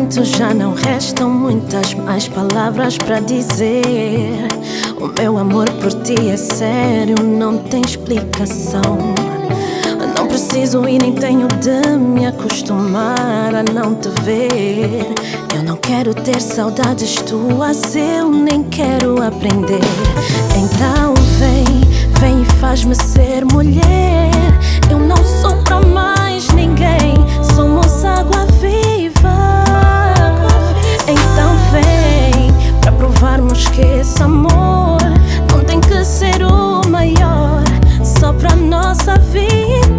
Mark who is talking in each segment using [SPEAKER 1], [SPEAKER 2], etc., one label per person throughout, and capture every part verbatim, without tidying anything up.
[SPEAKER 1] Portanto já não restam muitas mais palavras para dizer. O meu amor por ti é sério, não tem explicação. Não preciso e nem tenho de me acostumar a não te ver. Eu não quero ter saudades tuas, eu nem quero aprender. Então vem, vem e faz-me ser mulher. Eu não sou pra mais ninguém, somos água viva. Então vem, pra provarmos que esse amor não tem que ser o maior, só pra nossa vida.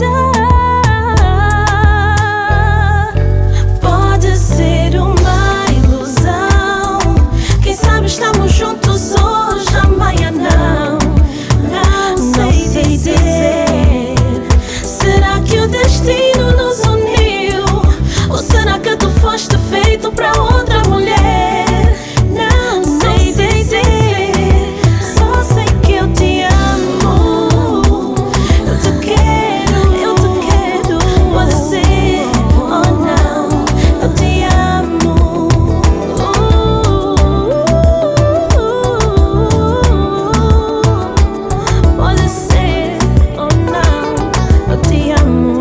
[SPEAKER 1] Pode ser uma ilusão, quem sabe estamos juntos hoje, amanhã não. Não sei, sei dizer, será que o destino nos uniu? Ou será que tu foste feito pra outra mulher? Não sei dizer, só sei que eu te amo. Eu te quero, eu te quero. Pode ser ou não, eu te amo. Pode ser ou não, eu te amo.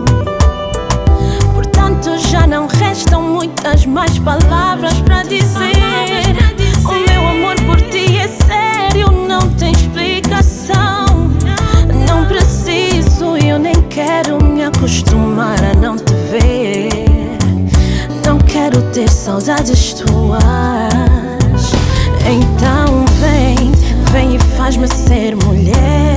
[SPEAKER 1] Portanto já não restam muitas mais palavras pra dizer. O meu amor por ti é sério, não tem explicação. Não preciso e eu nem quero me acostumar a não te ver. Não quero ter saudades tuas. Então vem, vem e faz-me ser mulher.